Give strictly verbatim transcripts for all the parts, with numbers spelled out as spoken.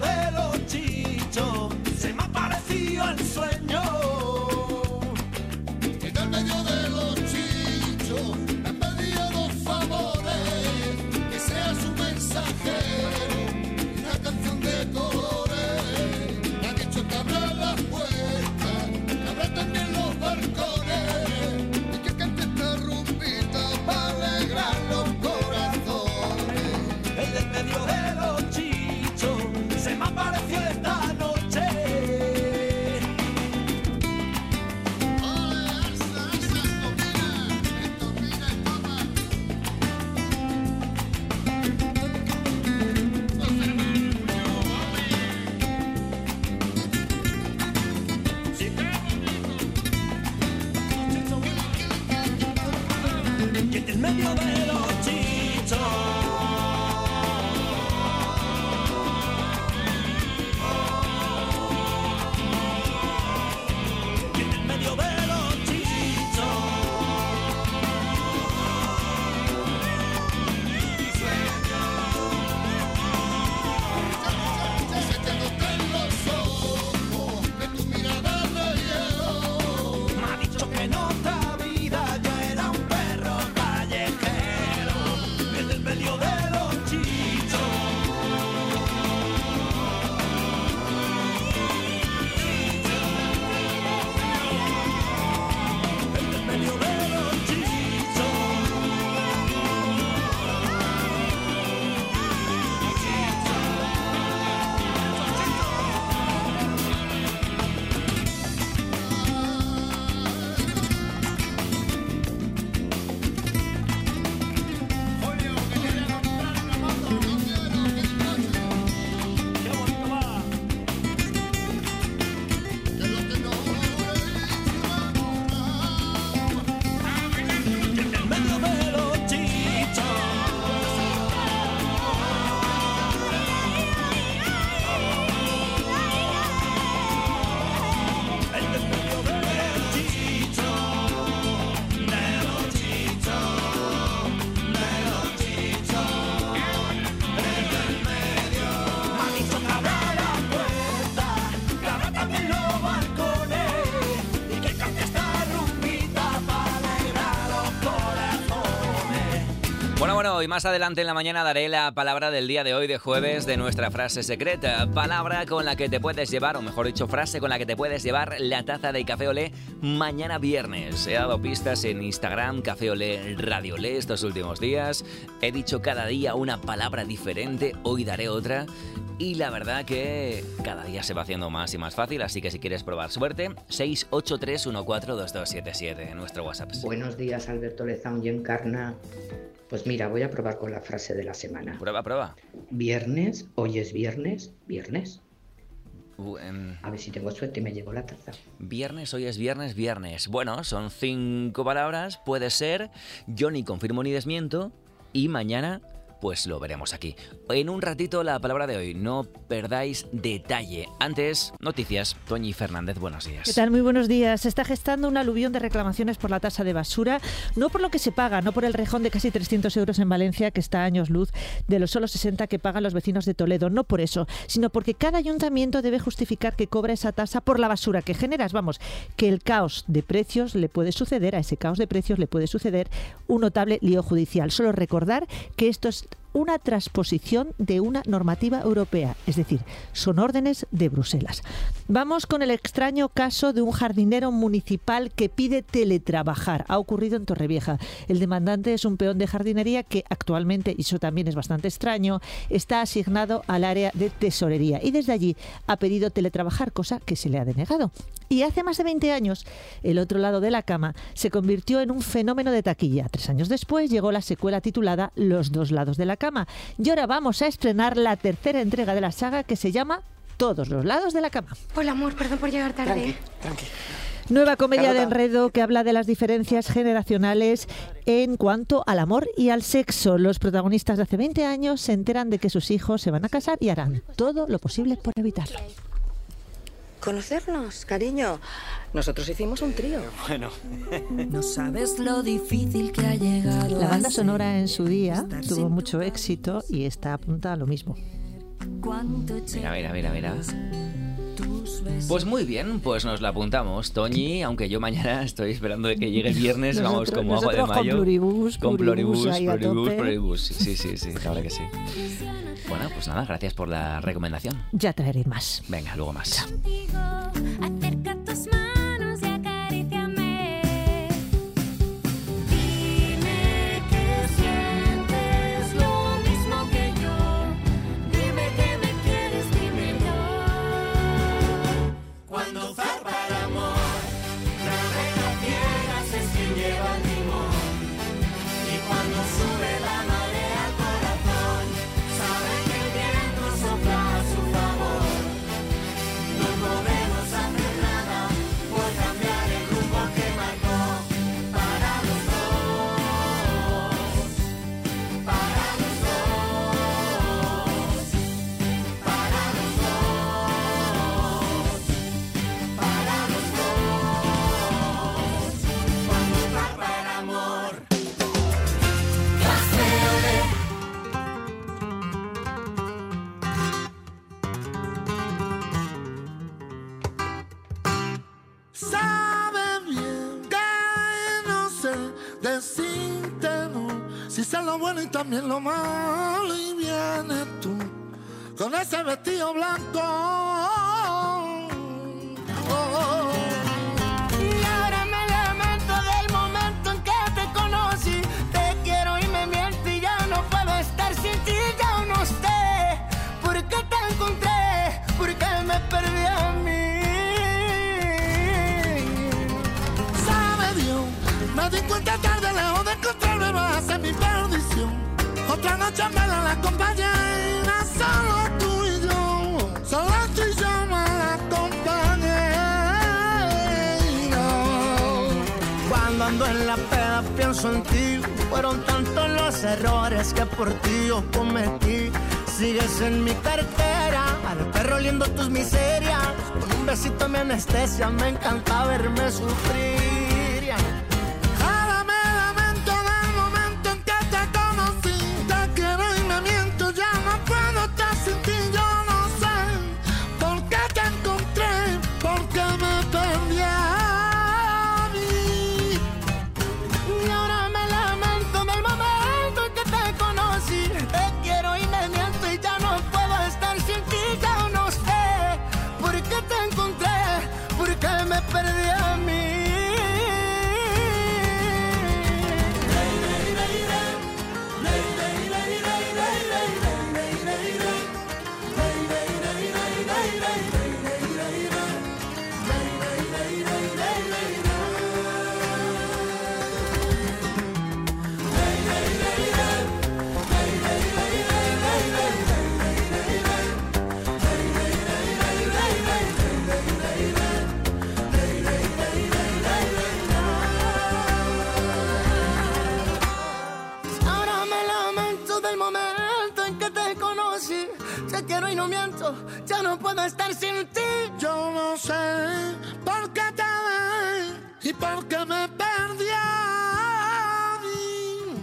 de los chichos se me ha parecido el sueño. Que en el medio de los chichos me han pedido dos favores, que sea su mensajero y una canción de colores. Me ha dicho que abra las puertas, que abra también los balcones y que cante esta rumbita para alegrar los corazones. El del medio de los chichos se me apareció esta noche. Ole, alza, alza, esto mira, esto mira y toma. Y el del medio de los chichos y el del medio de los chichos Metiéndote en los ojos, que tu mirada de hielo. me ha dicho que en otra vida yo era un perro callejero. Y el del medio de los chichos el del medio de los chichos. Julio, que quiere comprar una moto. No quiero, que es coche. Qué bonito va. Que lo que no Y el del medio de los chichos el del medio de los chichos, de los chichos, de los chichos, el del medio. Me ha dicho que abra la puerta, que abra también los balcones y que cante esta rumbita para alegrar los corazones. Bueno, bueno, y más adelante en la mañana daré la palabra del día de hoy, de jueves, de nuestra frase secreta. Palabra con la que te puedes llevar, o mejor dicho, frase con la que te puedes llevar la taza de Café Olé mañana viernes. He dado pistas en Instagram, Café Olé, Radio Olé estos últimos días. He dicho cada día una palabra diferente, hoy daré otra. Y la verdad que cada día se va haciendo más y más fácil, así que si quieres probar suerte, seis ocho tres uno cuatro dos dos siete siete, en nuestro WhatsApp. Buenos días, Alberto Lezaun y Encarna. Pues mira, voy a probar con la frase de la semana. Prueba, prueba. Viernes, hoy es viernes, viernes. Uh, em, A ver si tengo suerte y me llevo la taza. Viernes, hoy es viernes, viernes. Bueno, son cinco palabras, puede ser. Yo ni confirmo ni desmiento. Y mañana, pues lo veremos aquí. En un ratito la palabra de hoy, no perdáis detalle. Antes, noticias. Toñi Fernández, buenos días. ¿Qué tal? Muy buenos días. Se está gestando un aluvión de reclamaciones por la tasa de basura, no por lo que se paga, no por el rejón de casi trescientos euros en Valencia, que está a años luz de los solo sesenta que pagan los vecinos de Toledo, no por eso, sino porque cada ayuntamiento debe justificar que cobra esa tasa por la basura que generas. Vamos, que el caos de precios le puede suceder, a ese caos de precios le puede suceder un notable lío judicial. Solo recordar que esto es una transposición de una normativa europea, es decir, son órdenes de Bruselas. Vamos con el extraño caso de un jardinero municipal que pide teletrabajar. Ha ocurrido en Torrevieja. El demandante es un peón de jardinería que actualmente, y eso también es bastante extraño, está asignado al área de tesorería y desde allí ha pedido teletrabajar, cosa que se le ha denegado. Y hace más de veinte años, el otro lado de la cama se convirtió en un fenómeno de taquilla. Tres años después llegó la secuela titulada Los dos lados de la cama. Y ahora vamos a estrenar la tercera entrega de la saga, que se llama Todos los lados de la cama. Hola, amor, perdón por llegar tarde. Tranqui, tranqui. Nueva comedia Carlota. de enredo que habla de las diferencias generacionales en cuanto al amor y al sexo. Los protagonistas de hace veinte años se enteran de que sus hijos se van a casar y harán todo lo posible por evitarlo. Conocernos, cariño. Nosotros hicimos un trío. Bueno, No sabes lo difícil que ha llegado. La banda a sonora ser en su día estar tuvo sin mucho tu éxito y está apunta a lo mismo. Mira, mira, mira, mira. Pues muy bien, pues nos la apuntamos, Toñi, aunque yo mañana estoy esperando de que llegue el viernes, vamos Nosotros- como agua de nosotros con mayo. pluribús, con pluribús pluribús, ahí a pluribús, tope. pluribús. Sí, sí, sí, la verdad que sí. Bueno, pues nada, gracias por la recomendación. Ya traeré más. Venga, luego más. Acerca tus manos y acaríciame. Dime que sientes lo mismo que yo. Dime que me quieres, dímelo. Cuando zarpa el amor, navega piedras es quien lleva el timón. Y cuando sube la marea al corazón, sabe que el viento sopla a su favor. No podemos hacer nada por cambiar el rumbo que marcó para los dos, para los dos, para los dos, para los dos. Cuando zarpa el amor, Café Sabe bien que no sé decirte no, si sé lo bueno y también lo malo, y vienes tú con ese vestido blanco. Oh. y ahora me lamento del momento en que te conocí. Te quiero y me miento y ya no puedo estar sin ti. Ya no sé por qué te encontré, por qué me perdí a mí. Sabe Dios, me di cuenta tarde, lejos de encontrarme vas a mi perdición. Otra noche me la acompañé, solo tú y yo, solo tú y yo me la acompañé. No. Cuando ando en la peda pienso en ti. Fueron tantos los errores que por ti yo cometí. Sigues en mi cartera, al perro oliendo tus miserias. Con un besito me anestesia, me encanta verme sufrir. Ahora me lamento del momento en que te conocí. Te quiero y me miento, ya no puedo estar sin ti. Yo no sé por qué te encontré, por qué me perdí a mí. Y ahora me lamento del momento en que te conocí. Te quiero y me miento y ya no puedo estar sin ti. Ya no sé por qué te encontré, por qué me perdí a mí. Ahora me lamento del momento en que te conocí. Te quiero y no miento, ya no puedo estar sin ti. Yo no sé por qué te dejé y por qué me perdí a mí.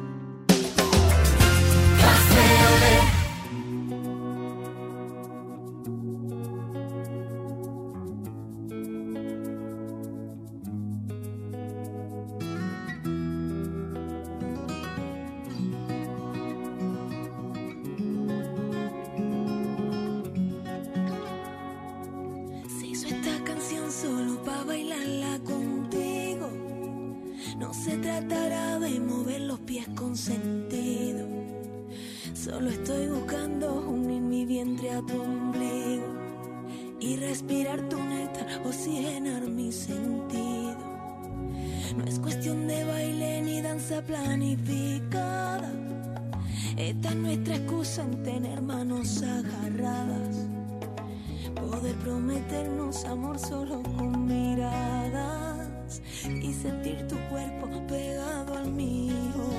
Se hizo esta canción solo para bailarla contigo. No se tratará de mover los pies con sentido. Solo estoy buscando unir mi vientre a tu ombligo y respirar tu néctar, oxigenar mi sentido. No es cuestión de baile ni danza planificada. Esta es nuestra excusa en tener manos agarradas. Poder prometernos amor solo con miradas y sentir tu cuerpo pegado al mío.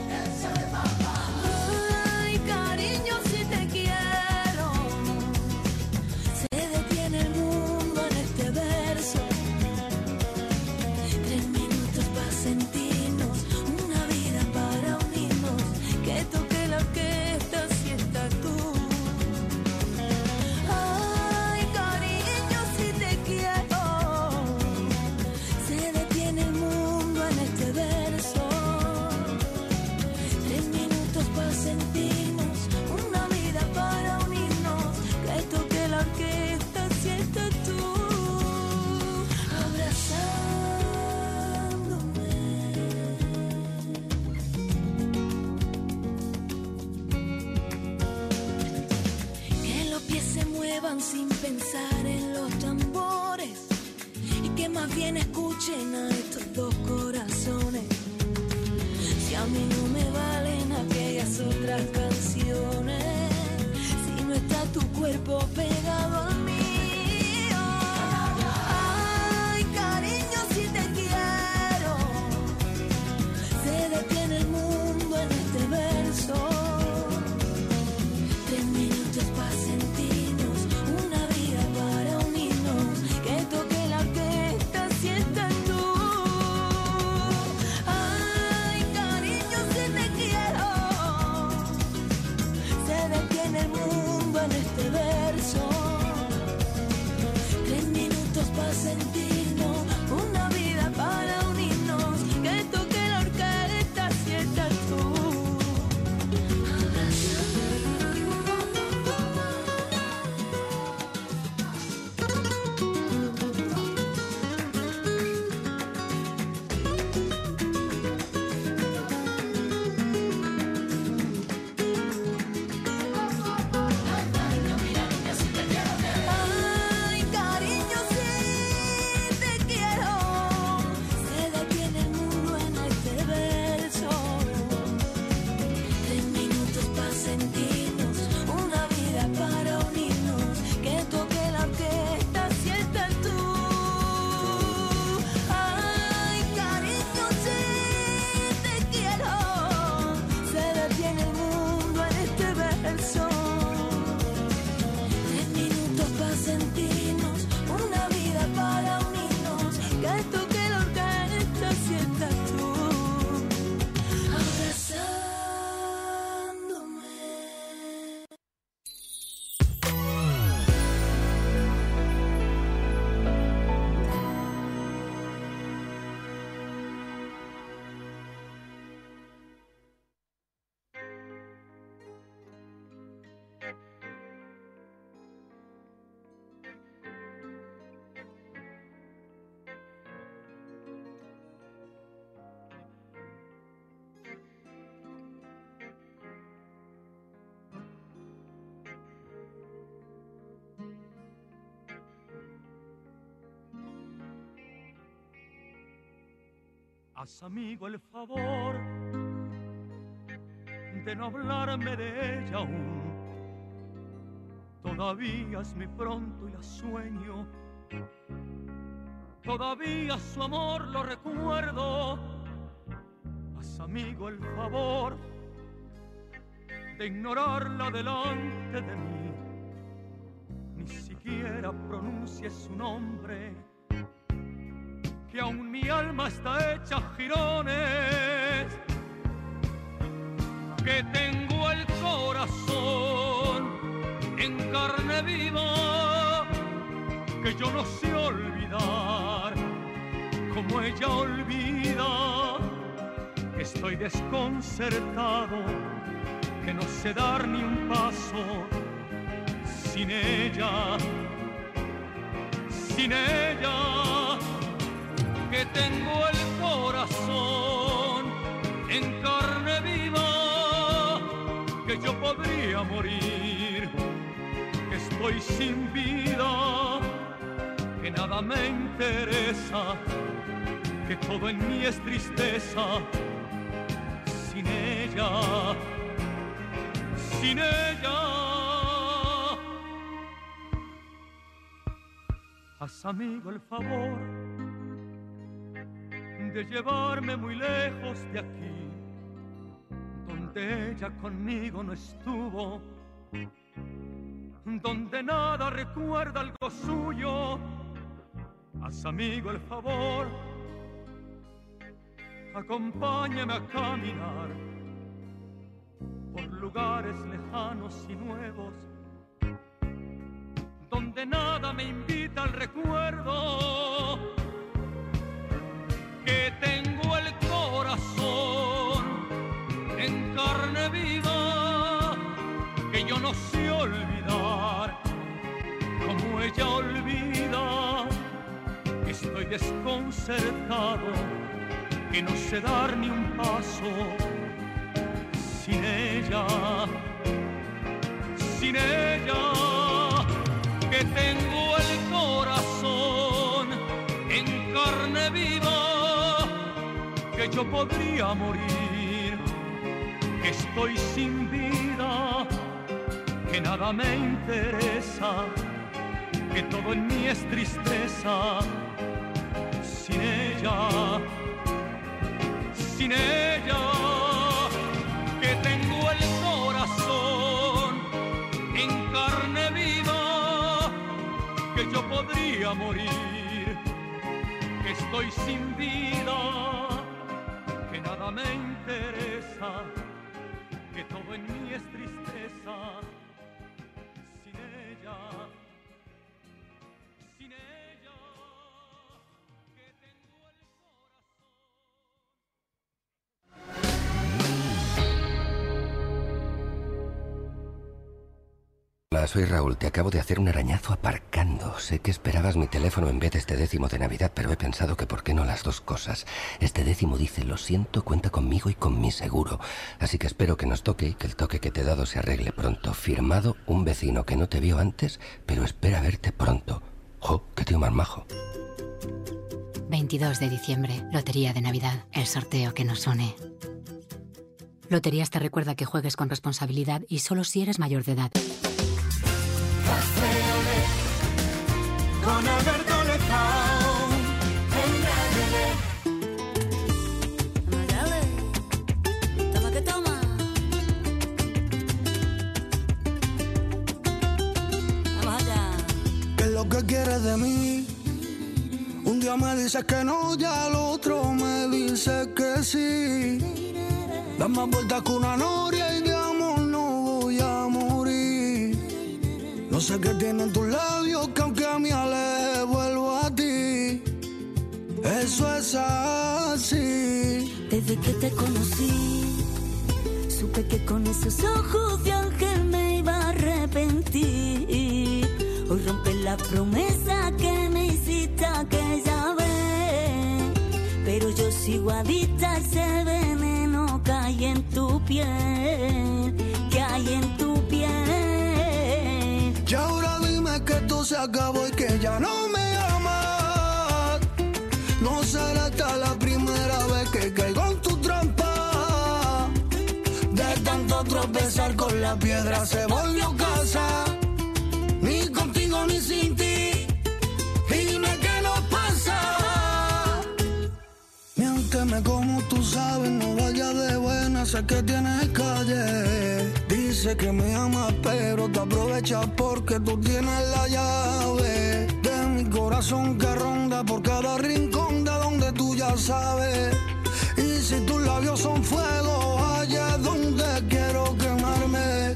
Ay, cariño, si te quiero, se detiene el mundo en este verso. Tres minutos para sentirnos, una vida para unirnos. Que toque la orquesta si estás tú. sin pensar en los tambores y que más bien escuchen a estos dos corazones. Si a mí no me valen aquellas otras canciones, si no está tu cuerpo pegado al mío. Ay, cariño, si te quiero, se detiene el mundo en este verso. Tres minutos para sentirnos, una vida para unirnos, que toque la orquesta si estás tú. Ay, cariño, si te quiero, se detiene el mundo en este verso. Tres minutos para sentirnos, una vida para unirnos, que toque la orquesta si estás tú. Ay, cariño, si te quiero, se detiene el mundo en este verso. Tres minutos para sentirnos, una vida para unirnos, que toque la orquesta si estás tú. Ay, cariño, si te quiero, se detiene el mundo en este verso. Tres minutos para sentirnos, una vida para unirnos, que toque la orquesta si estás tú, abrazándome. Haz, amigo, el favor de no hablarme de ella aún. Todavía es muy pronto y la sueño. Todavía su amor lo recuerdo. Haz, amigo, el favor de ignorarla delante de mí. Ni siquiera pronuncie su nombre, que aún mi alma está hecha jirones, que tengo el corazón en carne viva, que yo no sé olvidar como ella olvida, que estoy desconcertado, que no sé dar ni un paso sin ella, sin ella, que tengo el corazón en carne viva, que yo podría morir, que estoy sin vida, que nada me interesa, que todo en mí es tristeza, sin ella, sin ella. Haz, amigo, el favor de llevarme muy lejos de aquí, donde ella conmigo no estuvo, donde nada recuerda algo suyo. Haz, amigo, el favor, acompáñame a caminar por lugares lejanos y nuevos, donde nada me invita al recuerdo, que tengo el corazón en carne viva, que yo no sé olvidar como ella olvida, que estoy desconcertado, que no sé dar ni un paso sin ella, sin ella, que que tengo el corazón en carne viva, que yo podría morir, que estoy sin vida, que nada me interesa, que todo en mí es tristeza, sin ella, sin ella, que tengo el corazón en carne viva, que yo podría morir, que estoy sin vida, que nada me interesa, que todo en mí es tristeza, sin ella, sin ella, que tengo el Hola, soy Raúl. Te acabo de hacer un arañazo aparcando. Sé que esperabas mi teléfono en vez de este décimo de Navidad, pero he pensado que por qué no las dos cosas. Este décimo dice, lo siento, cuenta conmigo y con mi seguro. Así que espero que nos toque y que el toque que te he dado se arregle pronto. Firmado, un vecino que no te vio antes, pero espera verte pronto. ¡Jo, qué tío más majo! veintidós de diciembre, Lotería de Navidad, el sorteo que nos une. Loterías te recuerda que juegues con responsabilidad y solo si eres mayor de edad. con Alberto Lezao en Radio Dale, toma que toma. Vamos allá. ¿Qué es lo que quieres de mí? Un día me dices que no, ya al otro me dices que sí. Da más vueltas que una noria y de amor no voy a morir. No sé qué tienen tus labios que aunque a mí aleje vuelvo a ti. Eso es así. Desde que te conocí, supe que con esos ojos de ángel me iba a arrepentir. Hoy rompes la promesa que me hiciste aquella vez, pero yo sigo adicta a ese veneno que hay en tu piel, que hay en tu piel. Y ahora dime que esto se acabó y que ya no me amas. No será esta la primera vez que caigo en tu trampa. De tanto tropezar con la piedra se volvió casa. Ni contigo ni sin ti. Dime qué nos pasa. Miénteme como tú sabes, no vayas de buena, sé que tienes calle. Dice que me amas, pero te aprovechas porque tú tienes la llave de mi corazón que ronda por cada rincón de donde tú ya sabes. Y si tus labios son fuego, allá es donde quiero quemarme.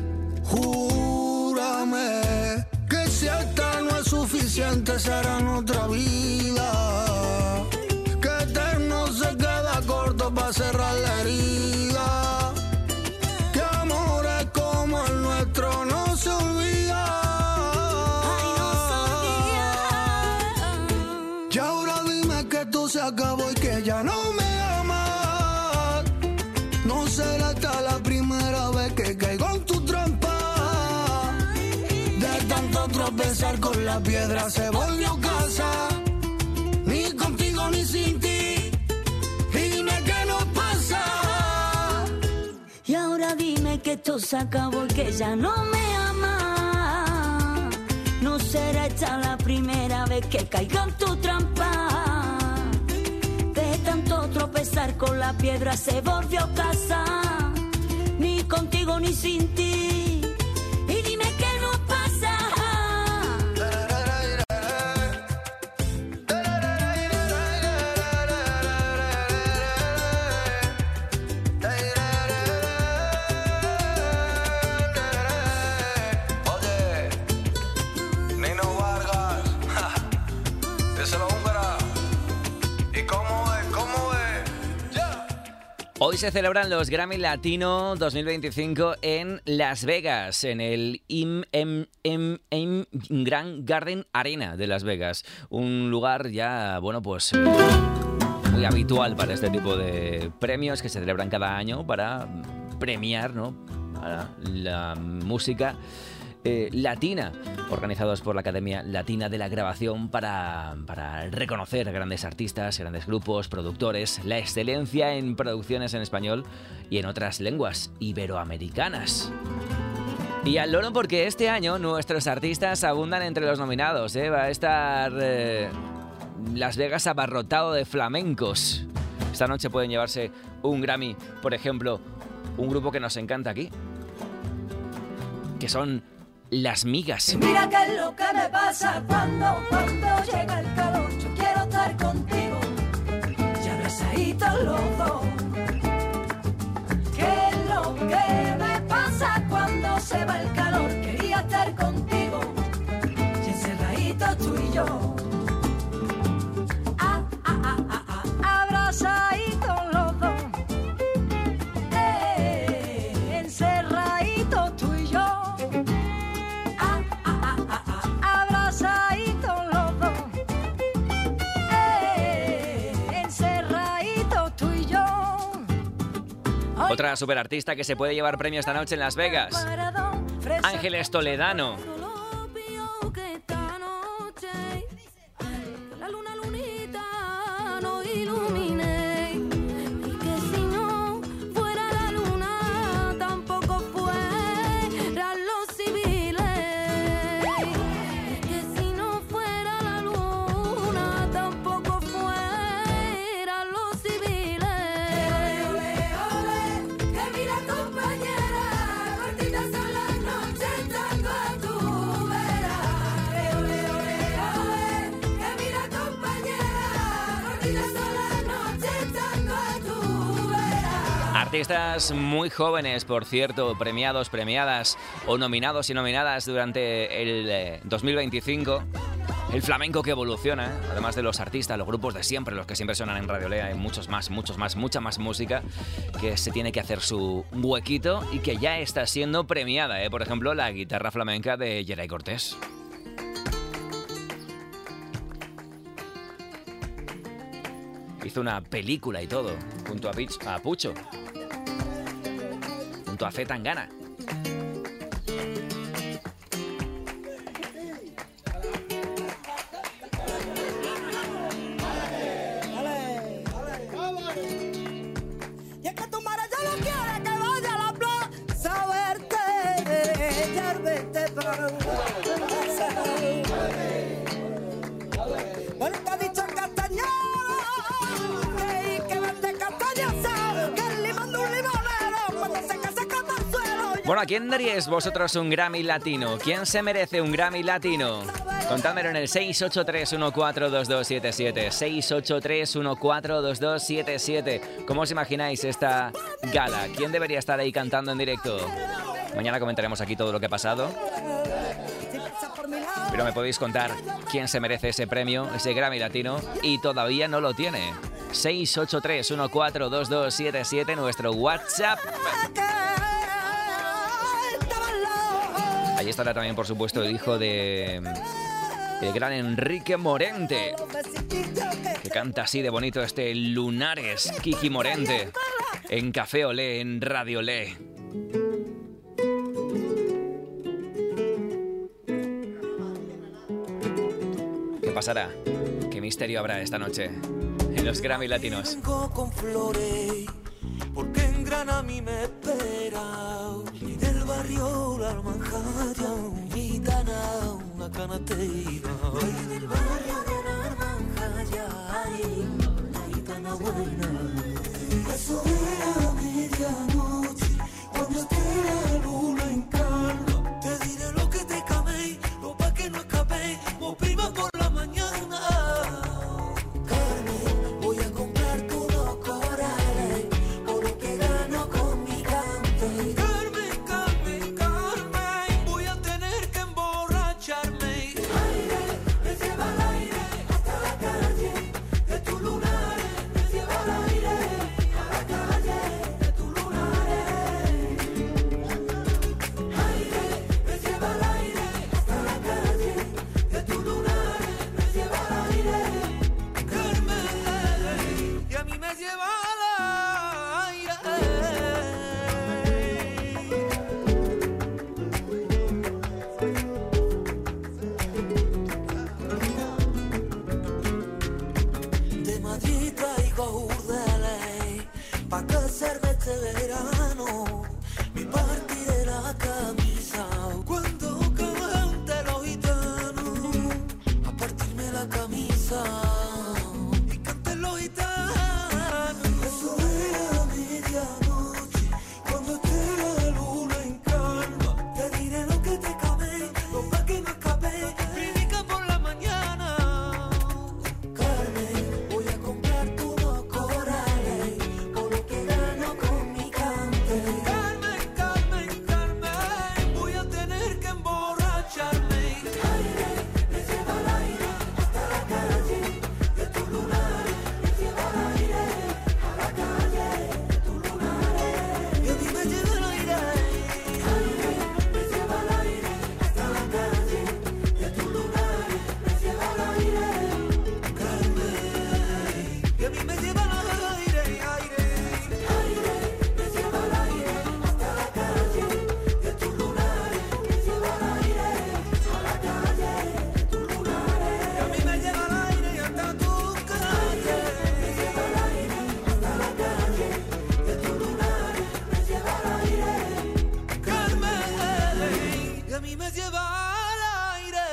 Júrame que si esta no es suficiente, será en otra vida. Que eterno se queda corto para cerrar la herida. Que amores como el nuestro no se olvida. Ay, no se olvida. Y ahora dime que esto se acabó y que ya no me amas. No será esta la primera vez que caigo en tu trampa. De tanto tropezar con la piedra se volvió casa. Ni contigo ni sin ti. Dime qué nos pasa. Y ahora dime que esto se acabó y que ya no me ama. No será esta la primera vez que caiga en tu trampa. De tanto tropezar con la piedra se volvió casa. Ni contigo ni sin ti. Y dime qué nos pasa. Oye, Nino Vargas, díselo húngara. ¿Y cómo es? ¿Cómo es? Ya. Hoy se celebran los Grammy Latino dos mil veinticinco en Las Vegas, en el Im, Em, Em, Em Grand Garden Arena de Las Vegas. Un lugar ya, bueno, pues muy habitual para este tipo de premios que se celebran cada año para premiar, ¿no?, a la música eh, Latina, organizados por la Academia Latina de la Grabación para, para reconocer grandes artistas, grandes grupos, productores, la excelencia en producciones en español y en otras lenguas iberoamericanas. Y al loro porque este año nuestros artistas abundan entre los nominados, ¿eh? Va a estar eh, Las Vegas abarrotado de flamencos. Esta noche pueden llevarse un Grammy, por ejemplo, un grupo que nos encanta aquí, que son Las Migas. Mira qué es lo que me pasa cuando, cuando llega el calor. Yo quiero estar contigo, ya abrazaditos los dos. ¿Qué es lo que me pasa cuando se va el calor? Quería estar contigo, ya encerraditos tú y yo. Ah, ah, ah, ah, ah, abrazaditos los dos. Eh, encerraditos tú y yo. Otra superartista que se puede llevar premio esta noche en Las Vegas, Ángeles Toledano. La luna lunita no ilumine, y que si no fuera la luna tampoco fueran los civiles, y que si no fuera la luna tampoco fueran los civiles. Ole, ole, que mira compañera, cortitas son las noches tanto a tu vera. Ole, ole, ole, que mira compañera, cortitas son las noches tanto a tu vera. Artistas muy jóvenes, por cierto, premiados, premiadas o nominados y nominadas durante el eh, dos mil veinticinco. El flamenco que evoluciona, ¿eh? Además de los artistas, los grupos de siempre, los que siempre suenan en Radio Lea, hay muchos más, muchos más, mucha más música que se tiene que hacer su huequito y que ya está siendo premiada, ¿eh? Por ejemplo, la guitarra flamenca de Geray Cortés. Hizo una película y todo, junto a, Pich, a Pucho, junto a C. Tangana. Y es que tu madre ya no quiere que vaya a la plaza a verte, ella vete para bueno, te ha dicho el castañero que, que vende castañas, que el limón de un limonero cuando se casa cata al suelo. Bueno, ¿a quién daríais vosotros un Grammy Latino? ¿Quién se merece un Grammy Latino? Contádmelo en el seis ocho tres uno cuatro dos dos siete siete, seis ocho tres uno cuatro dos dos siete siete. ¿Cómo os imagináis esta gala? ¿Quién debería estar ahí cantando en directo? Mañana comentaremos aquí todo lo que ha pasado. Pero me podéis contar quién se merece ese premio, ese Grammy Latino, y todavía no lo tiene. seis ocho tres uno cuatro dos dos siete siete, nuestro WhatsApp. Ahí estará también, por supuesto, el hijo de el gran Enrique Morente, que canta así de bonito este Lunares, Kiki Morente, en Café Olé, en Radio Olé. ¿Qué pasará? ¿Qué misterio habrá esta noche en los Grammy Latinos? Vengo con flores, porque en Gran a mí me espera. Y del barrio la Manjaya, una gitana, una canatera. Y del barrio de la Manjaya, hay una gitana buena. Eso era a medianoche, cuando esté la luna en calma. Te diré lo que te camé, lo pa' que no escapé, o prima por la mañana. Carmen, voy a comprar todos corales, por lo que gano con mi cante. Carmen, Carmen, Carmen, voy a tener que emborracharme. Aire, y canten los gitanos. Me subiré a medianoche cuando esté la luna en calma. Te diré lo que te cabe, lo pa' que me escapé. Predica por la mañana. Carmen, voy a comprarte unos corales por lo que gano con mi cante. Carmen, Carmen, Carmen, voy a tener que emborracharme. Aire, me lleva al aire hasta la calle de tus lunares. Me lleva al aire a la calle de tus lunares. Y a mí me lleva al aire. Aire, me lleva al aire hasta la calle de tus lunares. Me lleva al aire, Carmen. Y a mí me lleva al aire, aire. Aire, me lleva al aire hasta la calle de tus lunares. Me lleva al aire a la calle de tus lunares. Y a mí me lleva al aire y hasta tu calle. Me lleva al aire hasta la calle de tus lunares. Me lleva al aire, Carmen. Y a mí me lleva al aire.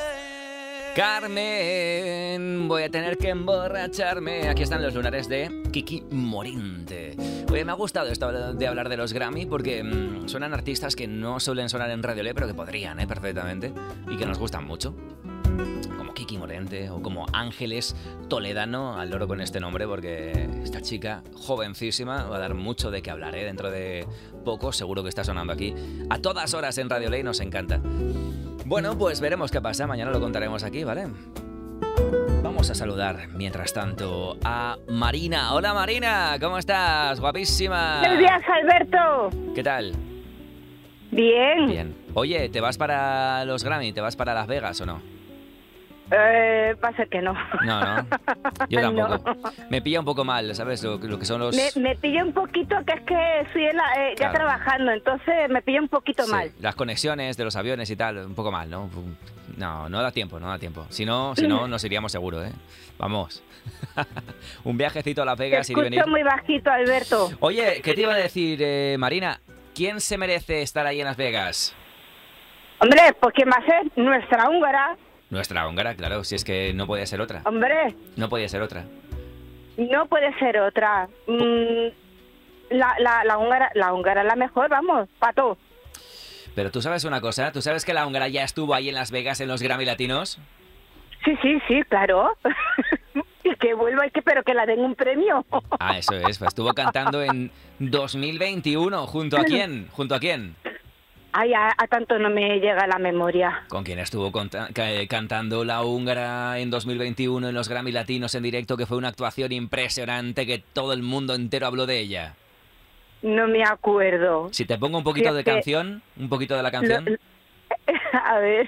Carmen, voy a tener que emborracharme. Aquí están los lunares de Kiki Morente. Oye, me ha gustado esto de hablar de los Grammy porque mmm, suenan artistas que no suelen sonar en Radio Lé, pero que podrían, ¿eh? Perfectamente. Y que nos gustan mucho. Como Kiki Morente o como Ángeles Toledano, al loro con este nombre, porque esta chica jovencísima va a dar mucho de qué hablar, ¿eh? Dentro de poco seguro que está sonando aquí a todas horas en Radio Lé y nos encanta. Bueno, pues veremos qué pasa, mañana lo contaremos aquí, ¿vale? Vamos a saludar, mientras tanto, a Marina. Hola Marina, ¿cómo estás? Guapísima. Buenos días, Alberto. ¿Qué tal? Bien. Bien. Oye, ¿te vas para los Grammy? ¿Te vas para Las Vegas o no? Eh, va a ser que no. No, no. Yo tampoco. No. Me pilla un poco mal, ¿sabes? Lo, lo que son los... Me, me pilla un poquito, que es que estoy en la- eh, ya Claro. trabajando, entonces me pilla un poquito Sí, mal. las conexiones de los aviones y tal, un poco mal, ¿no? No, no da tiempo, no da tiempo. Si no, si no nos iríamos seguro, ¿eh? Vamos. Un viajecito a Las Te Vegas, ir y venir. escucho muy bajito, Alberto. Oye, ¿qué te iba a decir, eh, Marina? ¿Quién se merece estar ahí en Las Vegas? Hombre, pues ¿quién va a ser? Nuestra húngara. Nuestra húngara, claro, si es que no podía ser otra. Hombre, No podía ser otra. no puede ser otra. Mm, la, la, la húngara, la húngara es la mejor, vamos, pato. Pero tú sabes una cosa, ¿tú sabes que la húngara ya estuvo ahí en Las Vegas en los Grammy Latinos? Sí, sí, sí, claro. Y que vuelva, y que, pero que la den un premio. Ah, eso es, pues estuvo cantando en dos mil veintiuno. ¿Junto a quién? ¿Junto a quién? Ay, a, a tanto no me llega la memoria. ¿Con quién estuvo conta- ca- cantando la húngara en dos mil veintiuno en los Grammy Latinos en directo, que fue una actuación impresionante, que todo el mundo entero habló de ella? No me acuerdo. Si te pongo un poquito de Fíjate. canción, un poquito de la canción. Lo- A ver.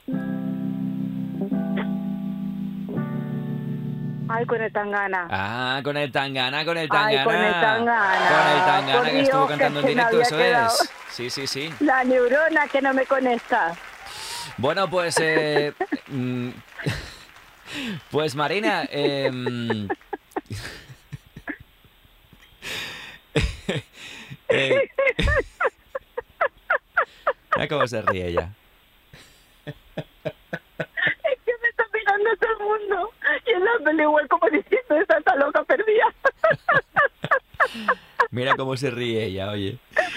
Ay, con el tangana. Ah, con el tangana, con el tangana. Ay, con el tangana. Con el tangana Por que estuvo Dios, cantando que en se me directo, había eso quedado. es. Sí, sí, sí. La neurona que no me conecta. Bueno, pues... eh, mm, pues Marina... eh, eh, mira cómo se ríe ella. Es que me está mirando todo el mundo. Y en la peli igual como diciendo, esta está loca perdida. Mira cómo se ríe ella, oye.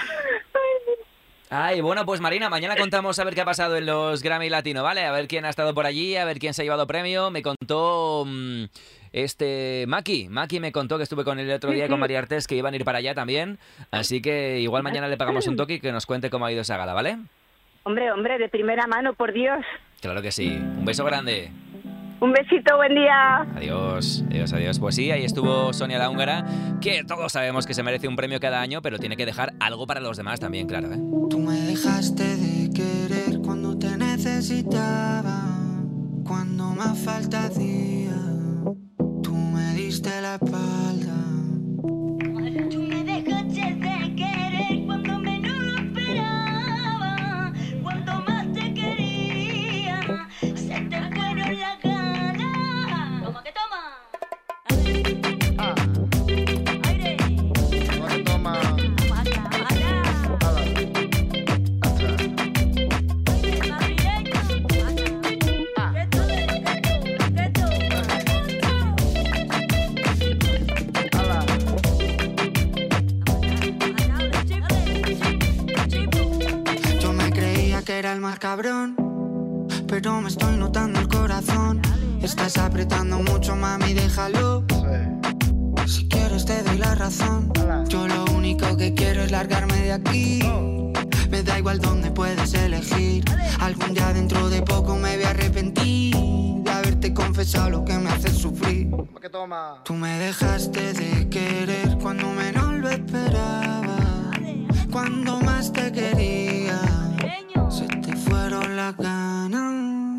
Ay, bueno, pues Marina, mañana contamos a ver qué ha pasado en los Grammy Latino, ¿vale? A ver quién ha estado por allí, a ver quién se ha llevado premio. Me contó mm, este Maki. Maki me contó que estuve con él el otro día con María Artés, que iban a ir para allá también. Así que igual mañana le pagamos un toque y que nos cuente cómo ha ido esa gala, ¿vale? Hombre, hombre, de primera mano, por Dios. Claro que sí. Un beso grande. Un besito, buen día. Adiós, adiós, adiós. Pues sí, ahí estuvo Sonia la húngara, que todos sabemos que se merece un premio cada año, pero tiene que dejar algo para los demás también, claro, ¿eh? Tú me dejaste de querer cuando te necesitaba, cuando más falta hacía. Tú me diste la espalda. Tú me dejaste de querer cuando menos lo esperaba, cuando más te quería, se te fueron las ganas. Toma que toma. Ah. Aire. Ahora toma. Toma acá, allá. Atrás. Más directo. Acá. Reto, reto, reto. llamar cabrón, pero me estoy notando el corazón. Estás apretando mucho, mami, déjalo. Si quieres te doy la razón. Yo lo único que quiero es largarme de aquí. Me da igual dónde puedes elegir. Algún día dentro de poco me voy a arrepentir de haberte confesado lo que me hace sufrir. Tú me dejaste de querer cuando menos lo esperaba. Cuando más te quería, se te fueron las ganas.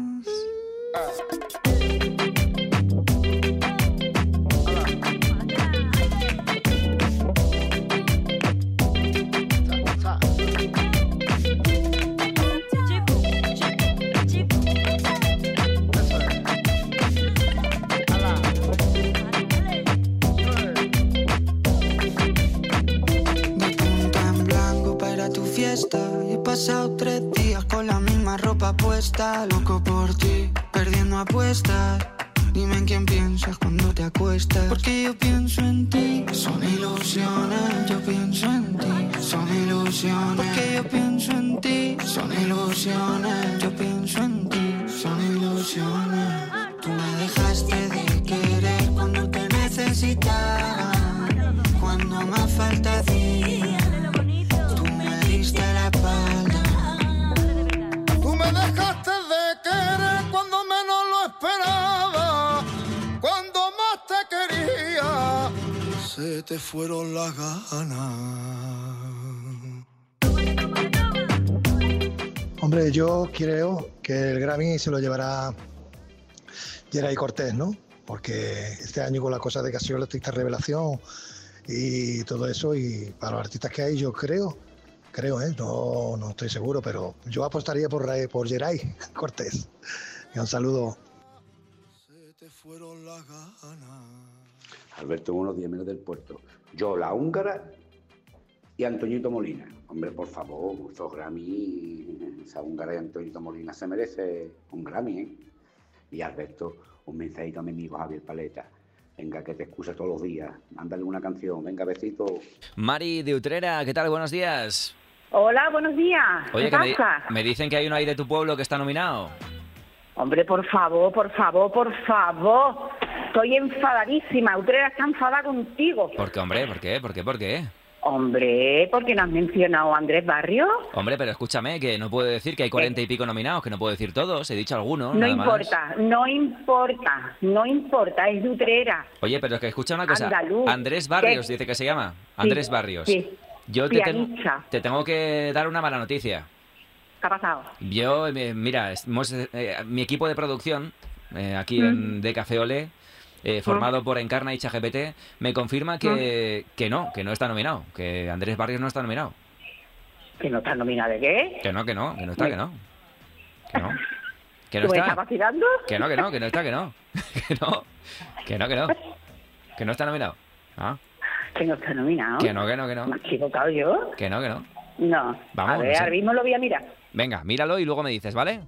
Y he pasado tres días con la misma ropa puesta. Loco por ti, perdiendo apuestas. Dime en quién piensas cuando te acuestas. Porque yo pienso en ti. Son ilusiones, yo pienso en ti. Son ilusiones. Porque yo pienso en ti. Son ilusiones, yo pienso en ti. Son ilusiones. Tú me dejaste de querer cuando te necesitaba. Cuando más falta hacía. La espalda. Tú me dejaste de querer cuando menos lo esperaba, cuando más te quería, se te fueron las ganas. Hombre, yo creo que el Grammy se lo llevará Geray Cortés, ¿no? Porque este año con la cosa de que ha sido el artista revelación y todo eso, y para los artistas que hay, yo creo Creo, ¿eh? No, no estoy seguro, pero yo apostaría por, por Geray Cortés. Y un saludo. Se te fueron las ganas. Alberto, unos días menos del puerto. Yo, la húngara y Antoñito Molina. Hombre, por favor, esos Grammy, esa húngara y Antoñito Molina se merece un Grammy, ¿eh? Y Alberto, un mensajito a mi amigo Javier Paleta. Venga, que te excusa todos los días. Mándale una canción. Venga, besito. Mari de Utrera, ¿qué tal? Buenos días. Hola, buenos días. Oye, ¿Qué que me, pasa? me dicen que hay uno ahí de tu pueblo que está nominado. Hombre, por favor, por favor, por favor. Estoy enfadadísima. Utrera está enfadada contigo. ¿Por qué, hombre? ¿Por qué? ¿Por qué? ¿Por qué? Hombre, ¿por qué no has mencionado a Andrés Barrios? Hombre, pero escúchame, que no puedo decir que hay cuarenta y pico nominados, que no puedo decir todos, he dicho algunos, No nada importa, más. no importa, no importa, es de Utrera. Oye, pero es que escucha una cosa. Andaluz. Andrés Barrios ¿Qué? dice que se llama. Andrés Sí, Barrios. sí. Yo te tengo, Pianista. te tengo que dar una mala noticia. ¿Qué ha pasado? Yo, eh, mira, hemos, eh, mi equipo de producción, eh, aquí Mm. en De Café Olé, eh, formado por Encarna y ChatGPT, me confirma que, que no, que no está nominado, que Andrés Barrios no está nominado. ¿Que no está nominado de qué? Que no, que no, que no está, Me- que no. Que no. Que no ¿Tú me está. estás vacilando? Que no, que no, que no está, que no. Que no. Que no, que no. Que no está nominado. Ah, ¿Que no está nominado? que no, que no, que no. ¿Me he equivocado yo? Que no, que no. No. Vamos, a ver, no sé. ahora mismo lo voy a mirar. Venga, míralo y luego me dices, ¿vale?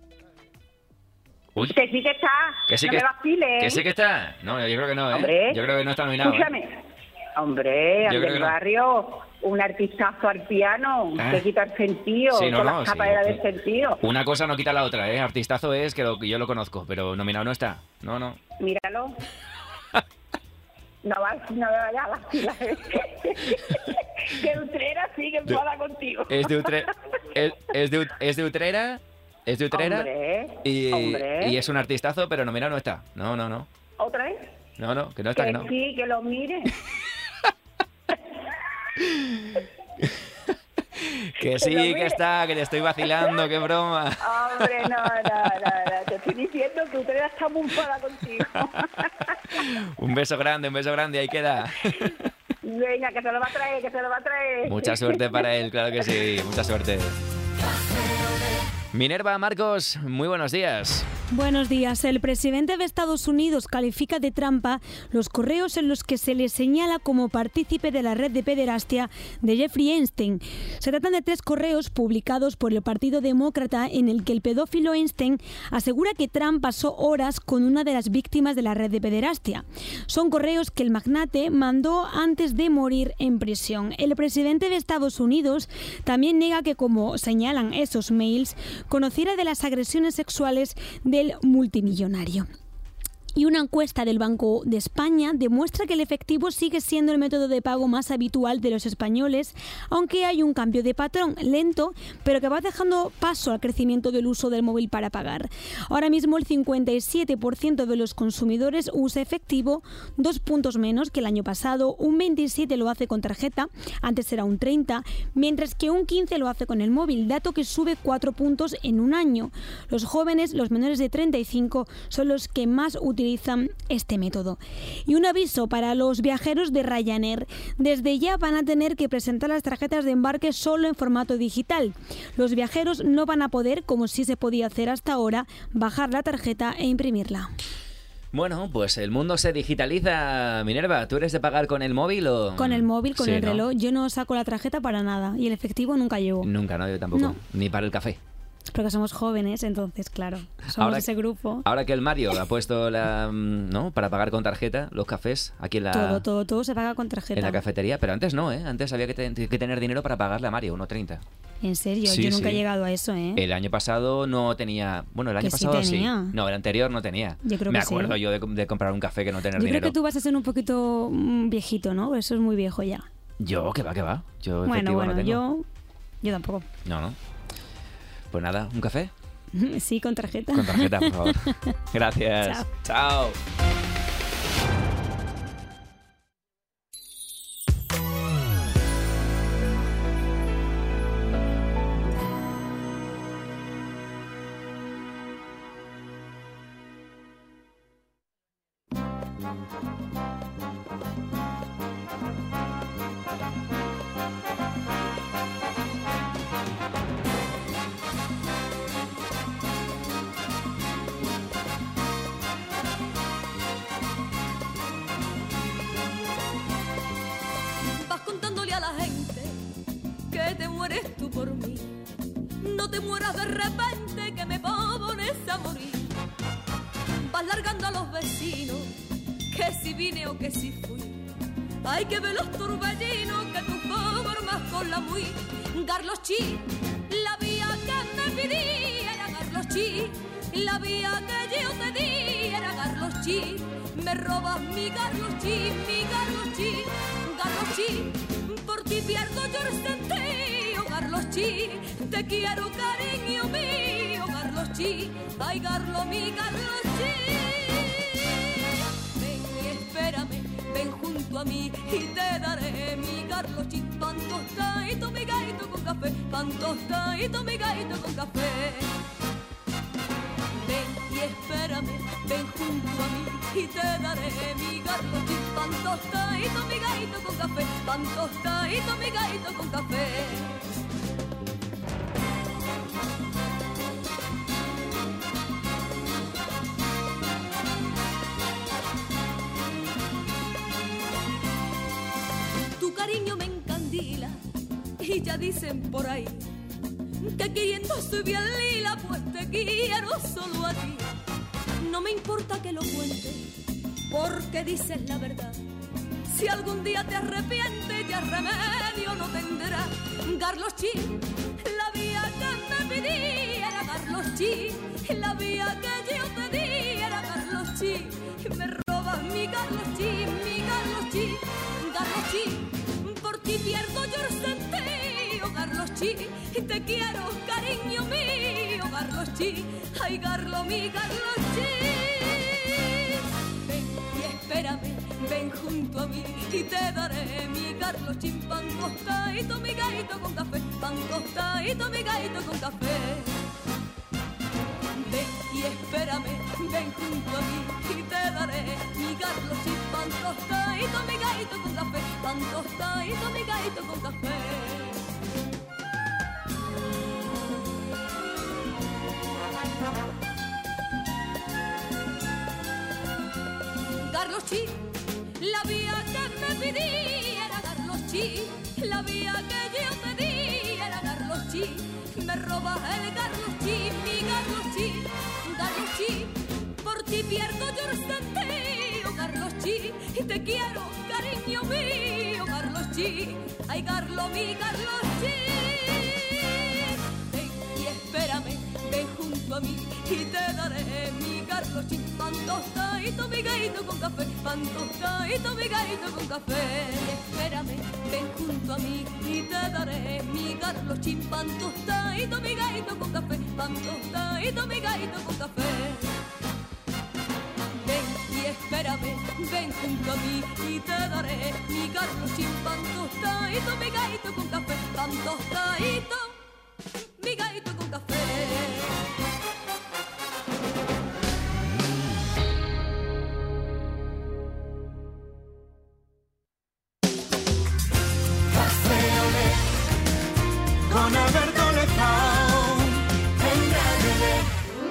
Uy, Que sí que está. que sí no que, me vaciles. que sí que está. No, yo creo que no, ¿eh? Hombre. Yo creo que no está nominado. ¿eh? Escúchame. Hombre, Yo creo Andrés que no. Barrio, un artistazo al piano, Ah. que quita el sentido, Sí, no, con no, las sí. capas del sentido. Una cosa no quita la otra, ¿eh? Artistazo es que lo, yo lo conozco, pero nominado no está. No, no. Míralo. No, va, no me vayas a vacilar. Que Utrera sigue enfada contigo. Es de Utrera. Es, es de, Ut- es de Utrera. Es de Utrera. Hombre, y, hombre. y es un artistazo, pero nominado no está. No, no, no. ¿Otra vez? No, no, que no está, que que no. sí, que lo mire. Que sí, lo que mire. está, que le estoy vacilando, qué broma. Hombre, no, no, no, no. Te estoy diciendo que Utrera está muy enfada contigo. Un beso grande, un beso grande, ahí queda. Venga, que se lo va a traer, que se lo va a traer. Mucha suerte para él, claro que sí, mucha suerte. Minerva, Marcos, muy buenos días. Buenos días. El presidente de Estados Unidos califica de trampa los correos en los que se le señala como partícipe de la red de pederastia de Jeffrey Epstein. Se tratan de tres correos publicados por el Partido Demócrata en el que el pedófilo Epstein asegura que Trump pasó horas con una de las víctimas de la red de pederastia. Son correos que el magnate mandó antes de morir en prisión. El presidente de Estados Unidos también niega que, como señalan esos mails, conociera de las agresiones sexuales de del multimillonario. Y una encuesta del Banco de España demuestra que el efectivo sigue siendo el método de pago más habitual de los españoles, aunque hay un cambio de patrón lento, pero que va dejando paso al crecimiento del uso del móvil para pagar. Ahora mismo el cincuenta y siete por ciento de los consumidores usa efectivo, dos puntos menos que el año pasado, un veintisiete por ciento lo hace con tarjeta, antes era un treinta por ciento, mientras que un quince por ciento lo hace con el móvil, dato que sube cuatro puntos en un año. Los jóvenes, los menores de treinta y cinco, son los que más utilizan utilizan este método. Y un aviso para los viajeros de Ryanair. Desde ya van a tener que presentar las tarjetas de embarque solo en formato digital. Los viajeros no van a poder, como sí se podía hacer hasta ahora, bajar la tarjeta e imprimirla. Bueno, pues el mundo se digitaliza. Minerva, ¿tú eres de pagar con el móvil o...? Con el móvil, con Sí, el ¿no? reloj. Yo no saco la tarjeta para nada. Y el efectivo nunca llevo. Nunca, no, yo tampoco. No. Ni para el café. Porque somos jóvenes, entonces, claro, somos Ahora- ese grupo. Ahora que el Mario ha puesto la, mm, ¿no? para pagar con tarjeta los cafés aquí en la, Todo, todo, todo se paga con tarjeta. en la cafetería, pero antes no, ¿eh? Antes había que, te- que tener dinero para pagarle a Mario, uno treinta. En serio, Sí, yo nunca sí. he llegado a eso, ¿eh? El año pasado no tenía... Bueno, el año Que sí pasado tenía. sí. No, el anterior no tenía. Yo creo Me que sí. acuerdo yo de, de comprar un café que no tener Yo dinero. creo que tú vas a ser un poquito mm, viejito, ¿no? Eso es muy viejo ya. Yo, que va, que va. Yo Bueno, efectivo bueno, no tengo. yo, yo tampoco. No, no. Pues nada, ¿un café? Sí, con tarjeta. Con tarjeta, por favor. Gracias. Chao. Chao. Vas contándole a la gente que te mueres tú por mí. No te mueras de repente que me pones a morir. Vas largando a los vecinos que si vine o que si fui. Hay que ver los turbellinos que tú formas con la muy. Carlos Chi, la vía que me pedí era Carlos Chi. La vía que yo te di era Carlos Chi. Me robas mi Carlos Chi, mi Carlos Chi. Carlos Chi, por ti pierdo yo el sentido, Carlos Chi. Te quiero, cariño mío, Carlos Chi. Ay, Carlos, mi Carlos Chi. Ven y espérame, ven junto a mí y te daré mi Carlos Chi. Pan tostadito, mi gaito con café. Pan tostadito, mi gaito con café. Ven y espérame, ven junto a mí y te daré mi Carlos Chi. Pan tostadito, mi gaito con café. Pan tostadito, mi gaito con café. Tu cariño me encandila y ya dicen por ahí que queriendo soy bien lila, pues te quiero solo a ti. No me importa que lo cuentes, porque dices la verdad. Si algún día te arrepientes, ya remedio no tendrás. Carlos Chi, la vía que me pedí era Carlos Chi. La vía que yo te di era Carlos Chi. Me robas mi Carlos Chi, mi Carlos Chi. Carlos Chi, por ti pierdo yo el sentido, Carlos Chi. Te quiero, cariño mío, Carlos Chi. Ay, Carlos, mi Carlos Chi. Ven y espérame, ven junto a mí y te daré mi Carlos Chi. Pan tostadito, mi gaito con café. Pan tostadito, mi gaito con café. Ven y espérame, ven junto a mí y te daré mi Carlos Chi. Pan tostadito, mi gaito con café. Pan tostadito, mi gaito con café. Carloschi, la vía que me pidiera Carloschi, la vía que yo te diera Carloschi, me robas el Carloschi, mi Carloschi, Carloschi, por ti pierdo yo el sentido, Carloschi, y te quiero, cariño mío, Carloschi, ay Carlo, mi Carloschi, ven y espérame, ven junto a mí y te daré mi Carloschi, pan tostadito, mi gaito con café, pan tostadito, mi gaito con café, espérame, ven junto a mí y te daré mi Carloschi, pan tostadito, mi gaito con café, pan tostadito, mi gaito con café. Ven y espérame, ven junto a mí y te daré mi Carloschi, pan tostadito, mi gaito con café, pan tostadito, mi gaito con café. Con Alberto Lezao en Radio Lez.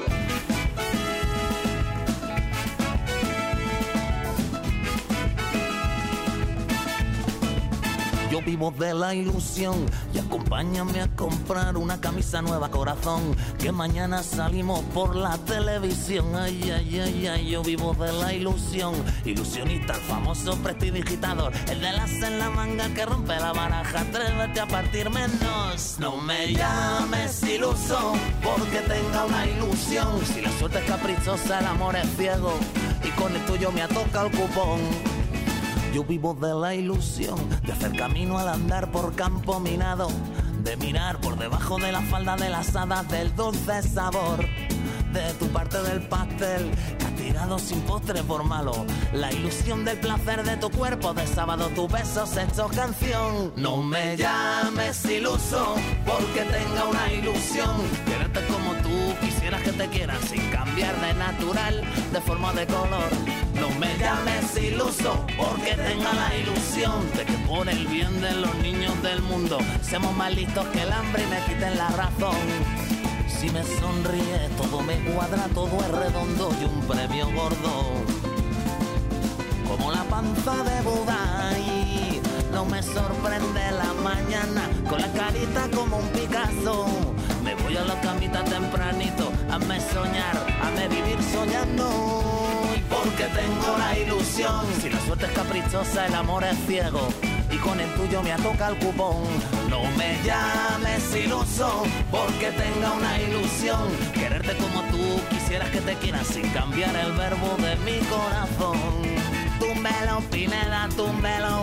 Yo vivo de la ilusión y acompáñame a comprar una camisa nueva, corazón, que mañana salimos por la televisión. Ay, ay, ay, ay, yo vivo de la ilusión. Ilusionista, el famoso prestidigitador, el de las en la manga que rompe la baraja. Atrévete a partir menos. No me llames iluso porque tenga una ilusión. Si la suerte es caprichosa, el amor es ciego y con el tuyo me ha tocado el cupón. Yo vivo de la ilusión de hacer camino al andar por campo minado, de mirar por debajo de la falda de las hadas del dulce sabor de tu parte del pastel, castigado sin postre por malo. La ilusión del placer de tu cuerpo de sábado, tus besos hechos canción. No me llames iluso porque tenga una ilusión. Quererte como tú quisieras que te quieran, sin cambiar de natural, de forma, de color. No me llames iluso porque tenga la ilusión de que por el bien de los niños del mundo seamos más listos que el hambre y me quiten la razón. Si me sonríe todo me cuadra, todo es redondo y un premio gordo como la panza de Buda. Y no me sorprende la mañana con la carita como un Picasso. Me voy a la camita tempranito, hazme soñar, hazme vivir soñando. Porque tengo la ilusión. Si la suerte es caprichosa, el amor es ciego y con el tuyo me atoca el cupón. No me llames iluso porque tenga una ilusión. Quererte como tú quisieras que te quieran, sin cambiar el verbo de mi corazón. Túmbelo, Pineda, túmbelo.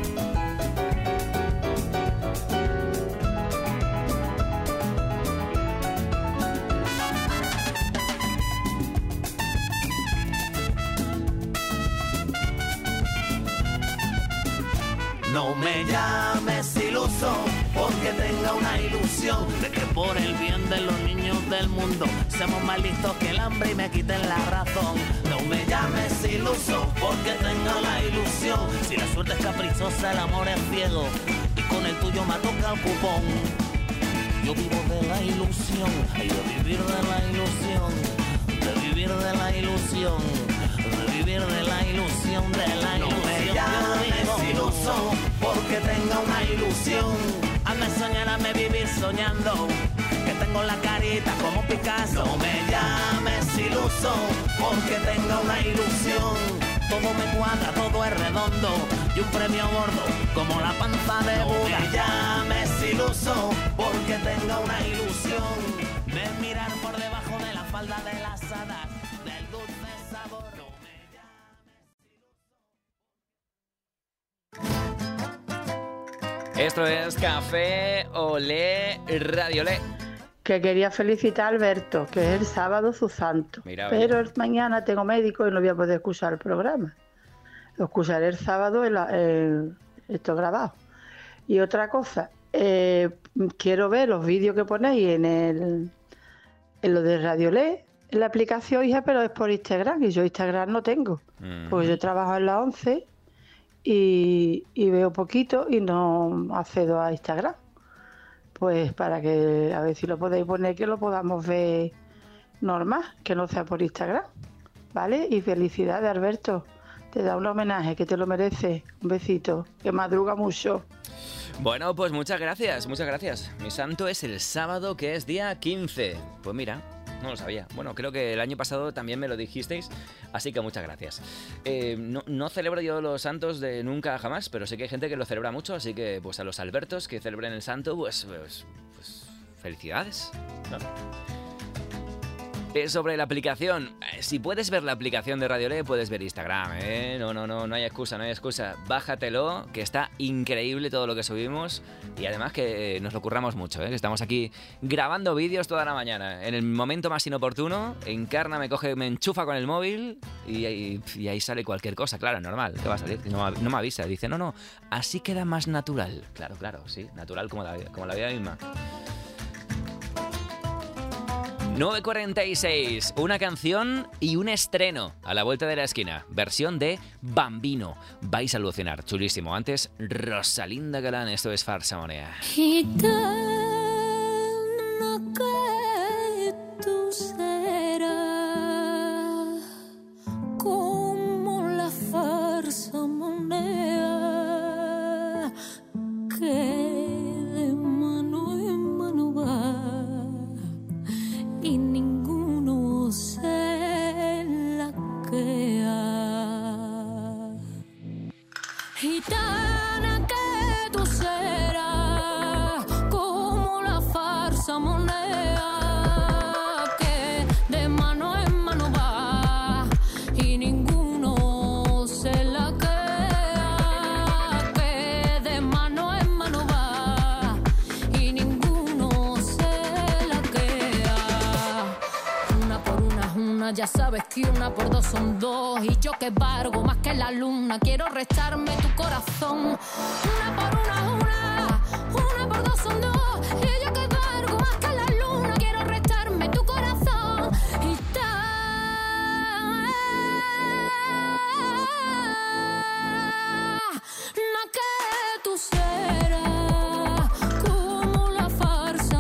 No me llames iluso porque tenga una ilusión de que por el bien de los niños del mundo seamos más listos que el hambre y me quiten la razón. No me llames iluso porque tenga la ilusión. Si la suerte es caprichosa, el amor es ciego y con el tuyo me toca el cupón. Yo vivo de la ilusión, ay, de vivir de la ilusión, de vivir de la ilusión, de vivir de la ilusión, de la ilusión. No me llames iluso porque tenga una ilusión. Hazme soñar, hazme vivir soñando, que tengo la carita como Picasso. No me llames iluso porque tenga una ilusión. Todo me cuadra, todo es redondo y un premio gordo como la panza de Buda. No me llames iluso porque tenga una ilusión de mirar por debajo de la falda de las hadas del dulce sabor. No me Esto es Café Olé Radio Olé. Que quería felicitar a Alberto, que es el sábado su santo. Mira, pero oye. el mañana tengo médico y no voy a poder escuchar el programa. Lo escucharé el sábado en la, en esto grabado. Y otra cosa, eh, quiero ver los vídeos que ponéis en el en lo de Radio Olé, en la aplicación, hija, pero es por Instagram, y yo Instagram no tengo. Mm. Porque yo trabajo en la once y, y veo poquito y no accedo a Instagram. Pues para que, a ver si lo podéis poner, que lo podamos ver normal, que no sea por Instagram, ¿vale? Y felicidades, Alberto, te da un homenaje que te lo merece. Un besito, que madruga mucho. Bueno, pues muchas gracias, muchas gracias. Mi santo es el sábado, que es día quince. Pues mira, no lo sabía. Bueno, creo que el año pasado también me lo dijisteis, así que muchas gracias. Eh, no, no celebro yo los santos de nunca jamás, pero sé que hay gente que lo celebra mucho, así que pues a los Albertos que celebren el santo, pues, pues, pues felicidades, ¿no? Eh, sobre la aplicación, eh, si puedes ver la aplicación de Radiolé, puedes ver Instagram, ¿eh? No, no, no, no hay excusa, no hay excusa. Bájatelo, que está increíble todo lo que subimos y además que nos lo curramos mucho, ¿eh? Que estamos aquí grabando vídeos toda la mañana. En el momento más inoportuno, Encarna me coge, me enchufa con el móvil y, y, y ahí sale cualquier cosa, claro, normal. ¿Qué va a salir? No, no me avisa, dice, no, no, así queda más natural. Claro, claro, sí, natural como la, como la vida misma. nueve cuarenta y seis, una canción y un estreno a la vuelta de la esquina. Versión de Bambino. Vais a alucinar, chulísimo. Antes, Rosalinda Galán, esto es Farsa Monea. Gitana que tú serás como la farsa moneda que de mano en mano va y ninguno se laquea. Gitana que tú serás como la farsa moneda que de mano en mano va y ninguno se laquea, que de mano en mano va y ninguno se laquea. Una por una es una, ya sabes que una por dos son dos y yo que valgo más que la luna, quiero restarme tu corazón. Una por una es una, una por dos son dos y yo que valgo más que la luna, quiero restarme tu corazón. Y no que tú serás como la farsa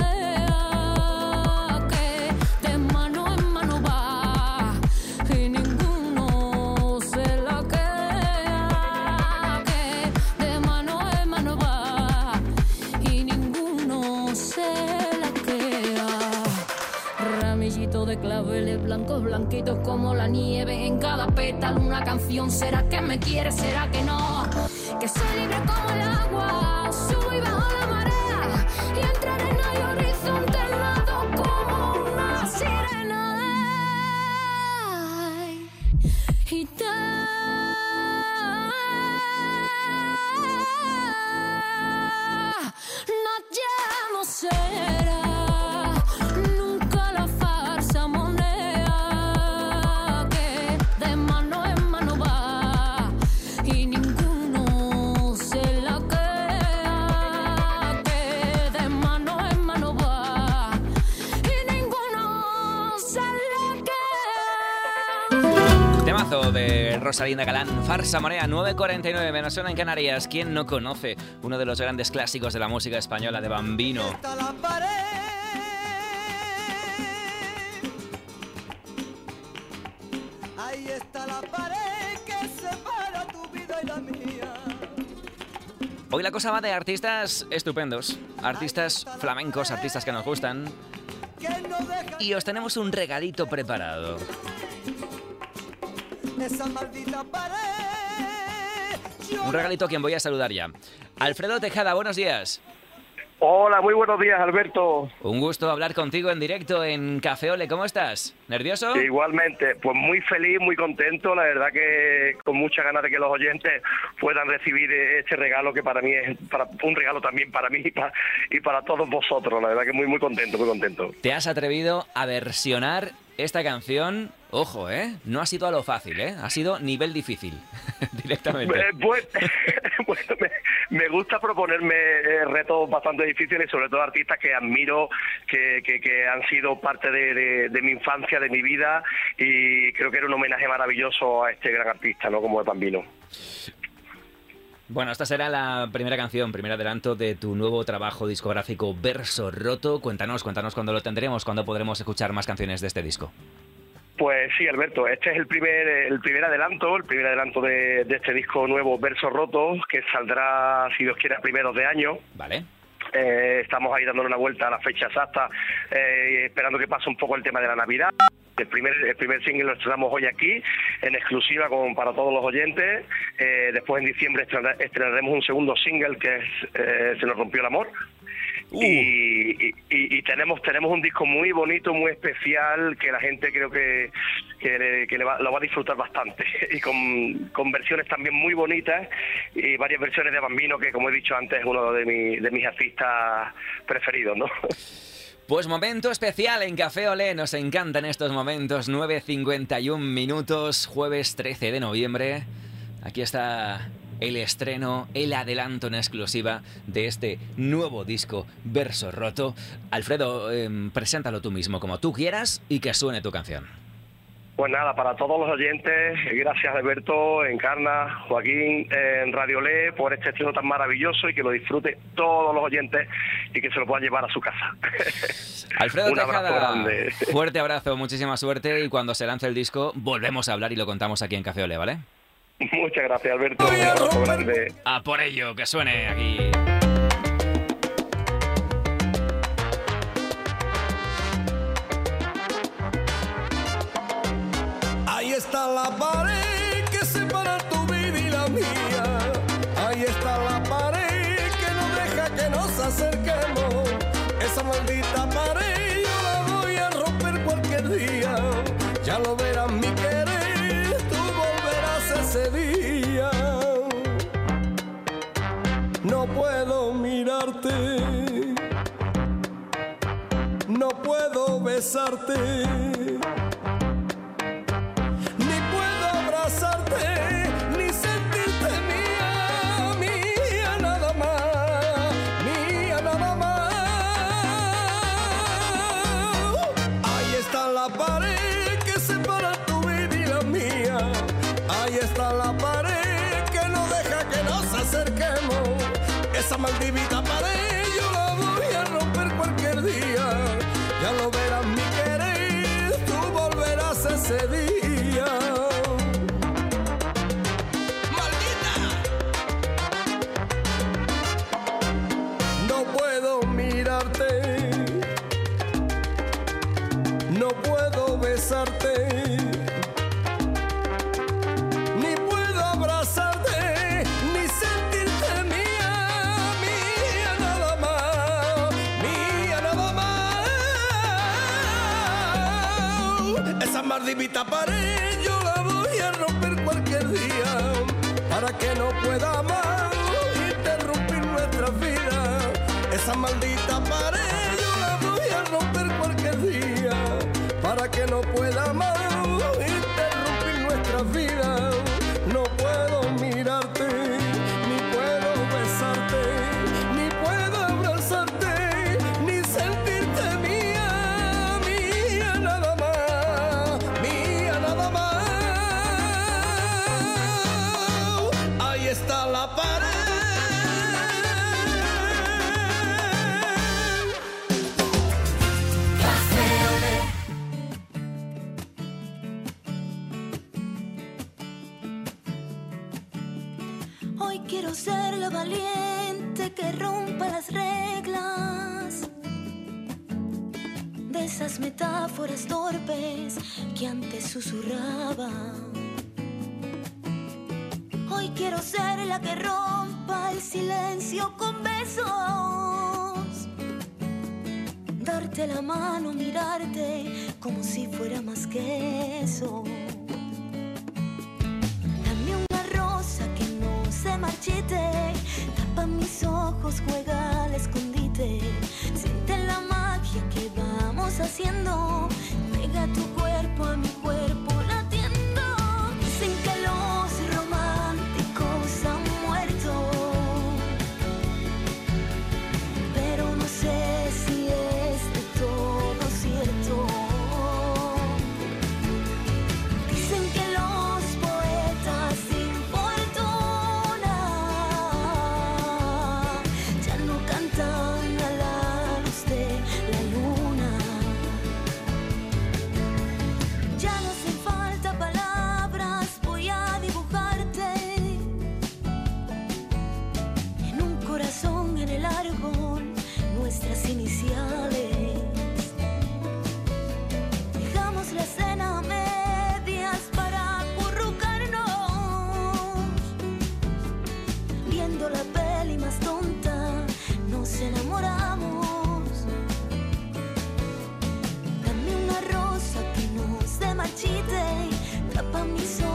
moneda que de mano en mano va y ninguno se laquea, que de mano en mano va y ninguno se laquea. Ramillito de claveles blancos, blanquitos como la nieve en cada pétalo una canción. ¿Será que me quieres? ¿Será que no? Que soy libre como el agua, subo y bajo la marea y entre arena y horizonte nado como una sirena. Ay, gitana, no, ya no será nunca la farsa moneda que de mano en mano va y ninguno se laquea, que de mano en mano va y ninguno se laquea. Temazo de Rosalinda Galán, Farsa Monea, nueve cuarenta y nueve, Venezuela en Canarias. ¿Quién no conoce uno de los grandes clásicos de la música española, de Bambino? La pared. Ahí está la pared que separa tu vida y la mía. Hoy la cosa va de artistas estupendos, artistas flamencos, artistas que nos gustan. Y os tenemos un regalito preparado. Esa maldita pared. Un regalito a quien voy a saludar ya. Alfredo Tejada, buenos días. Hola, muy buenos días, Alberto. Un gusto hablar contigo en directo en Café Ole. ¿Cómo estás? ¿Nervioso? Igualmente, pues muy feliz, muy contento. La verdad que con muchas ganas de que los oyentes puedan recibir este regalo que para mí es para, un regalo también para mí y para, y para todos vosotros. La verdad que muy, muy contento, muy contento. ¿Te has atrevido a versionar esta canción? Ojo, ¿eh? No ha sido a lo fácil, ¿eh? Ha sido nivel difícil, directamente. Eh, pues, bueno, me, me gusta proponerme eh, retos bastante difíciles, sobre todo artistas que admiro, que, que, que han sido parte de, de, de mi infancia, de mi vida, y creo que era un homenaje maravilloso a este gran artista, ¿no? Como es Bambino. Bueno, esta será la primera canción, primer adelanto de tu nuevo trabajo discográfico Verso Roto. Cuéntanos, cuéntanos cuándo lo tendremos, cuándo podremos escuchar más canciones de este disco. Pues sí, Alberto, este es el primer el primer adelanto, el primer adelanto de, de este disco nuevo, Versos Rotos, que saldrá, si Dios quiere, a primeros de año. Vale. Eh, estamos ahí dándole una vuelta a la fecha exacta, eh, esperando que pase un poco el tema de la Navidad. El primer el primer single lo estrenamos hoy aquí, en exclusiva con, para todos los oyentes. Eh, después en diciembre estrenar- estrenaremos un segundo single que es eh, Se nos rompió el amor. Uh. Y, y, y tenemos tenemos un disco muy bonito, muy especial, que la gente creo que, que, le, que le va, lo va a disfrutar bastante. Y con, con versiones también muy bonitas y varias versiones de Bambino, que como he dicho antes es uno de, mi, de mis artistas preferidos, ¿no? Pues momento especial en Café Olé, nos encantan estos momentos, nueve cincuenta y un minutos, jueves trece de noviembre. Aquí está el estreno, el adelanto en exclusiva de este nuevo disco, Verso Roto. Alfredo, eh, preséntalo tú mismo como tú quieras y que suene tu canción. Pues nada, para todos los oyentes, gracias Alberto, Encarna, Joaquín, en Radio Olé, por este estreno tan maravilloso y que lo disfruten todos los oyentes y que se lo puedan llevar a su casa. Alfredo Un abrazo Tejada, grande. fuerte abrazo, muchísima suerte y cuando se lance el disco volvemos a hablar y lo contamos aquí en Café Olé, ¿vale? Muchas gracias, Alberto. Un abrazo grande. A por ello, que suene aquí. Ahí está la pared que separa tu vida y la mía. Ahí está la pared que no deja que nos acerquemos. Esa maldita pared yo la voy a romper cualquier día. Ya lo verás mi querer, tú volverás ese día. No puedo mirarte, no puedo besarte, ni puedo abrazarte, ni sentirte mía, mía nada más, mía nada más. Ahí está la pared que separa tu vida y la mía. Ahí está la pared que no deja que nos acerquemos. Esa maldita pared yo la voy a romper cualquier día. Ya lo verás mi querer, tú volverás ese día. ¡Maldita! No puedo mirarte, no puedo besarte, ni puedo abrazarte, ni sentirte mía, mía nada más, mía nada más. Esa maldita pared yo la voy a romper cualquier día, para que no pueda más interrumpir nuestra vida. Esa maldita pared yo la voy a romper cualquier día, para que no pueda más interrumpir nuestra vida. No puedo mirarte, ni puedo besarte, ni puedo abrazarte, ni sentirte mía, mía nada más, mía nada más. Ahí está la pared. Hoy quiero ser la valiente que rompa las reglas de esas metáforas torpes que antes susurraba. Hoy quiero ser la que rompa el silencio con besos, darte la mano, mirarte como si fuera más que eso. Dame una rosa que no se marchite, tapa mis ojos, juega al escondite. Siente la magia que vamos haciendo, pega tu cuerpo a mi cuerpo latiendo. Dicen que los románticos han muerto, pero no sé si es de todo cierto. Dicen que los poetas sin fortuna ya no cantan a la luz de la luna. Ya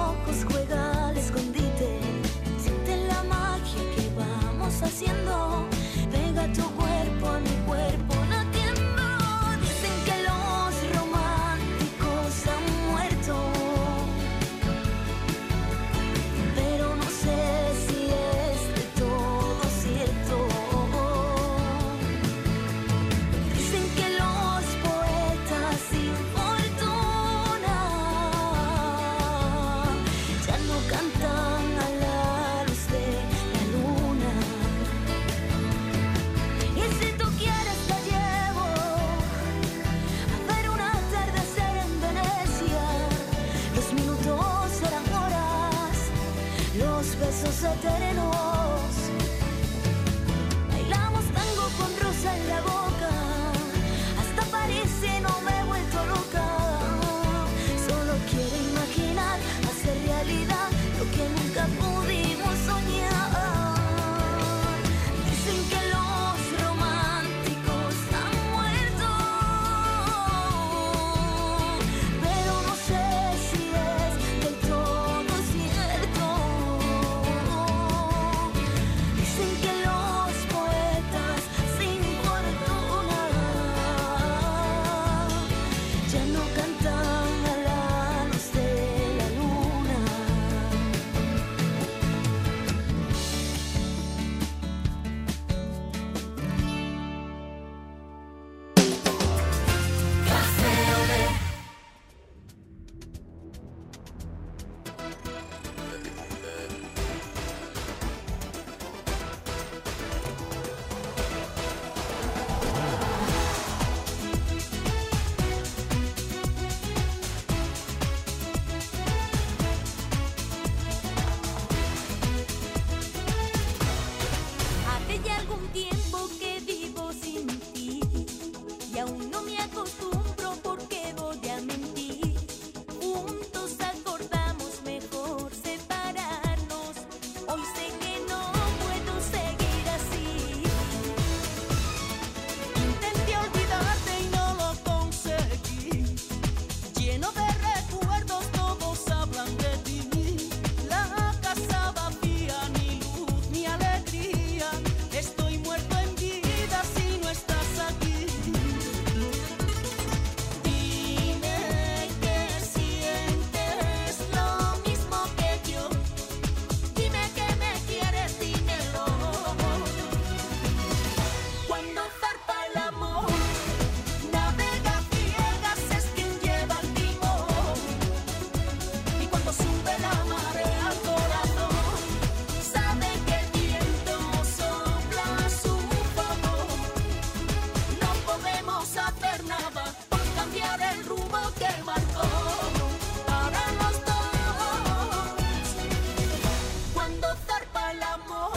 ojos juega al escondite. Siente la magia que vamos haciendo. Pega tu cuerpo a mi cuerpo latiendo. Dicen que los románticos han muerto, pero no sé si es de todo cierto. Dicen que los poetas sin fortuna ya no cantan a la luz de la luna. Y si tú quieres te llevo a ver un atardecer en Venecia. Los minutos serán horas, los besos eternos. Bailamos tango con rosa en la boca, hasta París y no me he vuelto loca. Solo quiero imaginar, hacer realidad lo que nunca pudimos soñar. Dicen que los románticos han muerto, pero no sé si es del todo cierto. Dicen que los poetas sin fortuna ya no cantan a la luz de la luna. Hace ya algún tiempo que vivo sin ti y aún no me acostumbro porque voy a mentir. Juntos acordamos mejor separarnos. Hoy sé que no puedo seguir así. Intenté olvidarte y no lo conseguí. Lleno de recuerdos, todos hablan de ti. La casa vacía, ni luz ni alegría. Estoy muerto en vida si no estás aquí. Dime que sientes lo mismo que yo. Dime que me quieres, dímelo. Cuando zarpa el amor, navega ciegas, es quien lleva el timón. Y cuando sube la marea al corazón, sabe que el viento sopla a su favor. No podemos hacer nada por cambiar el rumbo que marcó para los dos. Cuando zarpa el amor.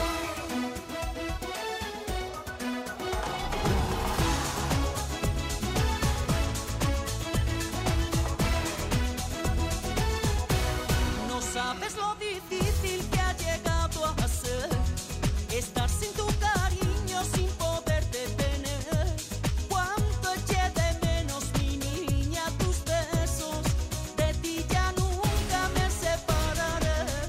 No sabes lo difícil que ha llegado